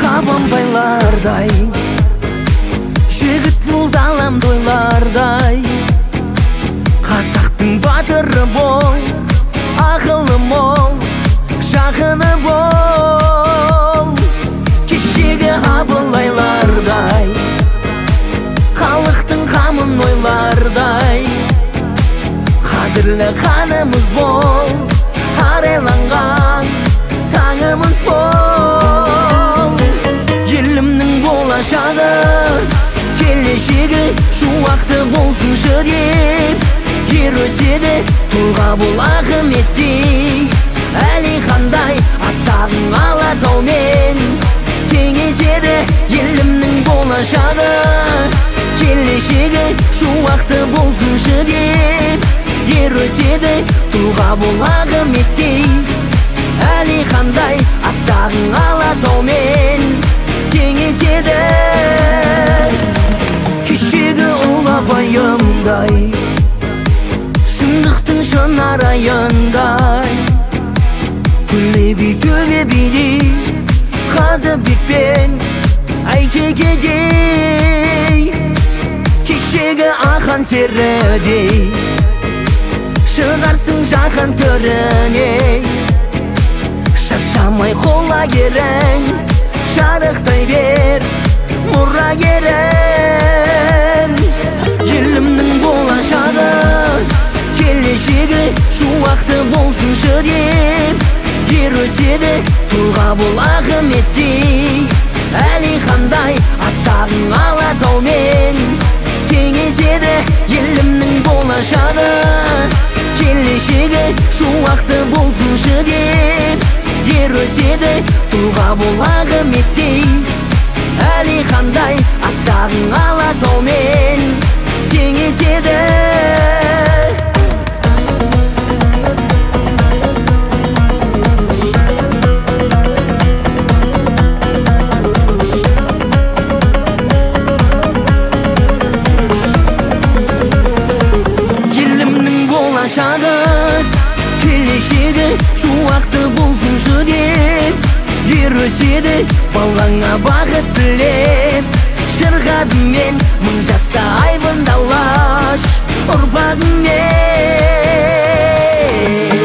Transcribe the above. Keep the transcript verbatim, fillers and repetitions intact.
қабанбайлардай, жігіт мұлдалам дойлардай. Қазақтың батыры бол, ақылы мол, жақыны бол. Кешегі Абылайлардай, халықтың қамын ойлардай. Қадірлі қанымыз бол, арайланған таңымыз бол. Елімнің болашағы, келешегі шуақты болсыншы деп, ер өседі тұлға бол Ахметтей. Әлихандай аттағың Алатаумен теңеседі елімнің болашағы, келешегі шуақты болсыншы деп, ер өседі тұлға бол Ахметтей. Әлихандай аттағың Алатаумен теңеседі. Кешегі ұлы абайымдай, шындықтың шынарайындай. Төле би төбе биде, Қазыбек пен Әйтекедей. Кешегі ахан серідей, шығарсың жаһан төріне. Шаршамай қола керің, шарықтай бер мұрагерің. Елімнің болашағы, келешегі шуақты болсыншы деп, ер өседі тұлға бол Ахметтей. Әлихандай аттағың Алатаумен теңеседі елімнің болашағы, келешегі шуақты болсыншы деп, ер өседі тұлға бол Ахметтей. Әлихандай аттағың Алатаумен теңеседі. Келешегі шуақты болсыншы деп, ер өседі балаңа бақыт тілеп. Шырғадымен мың жаса айбындалаш ұрпағыңмен.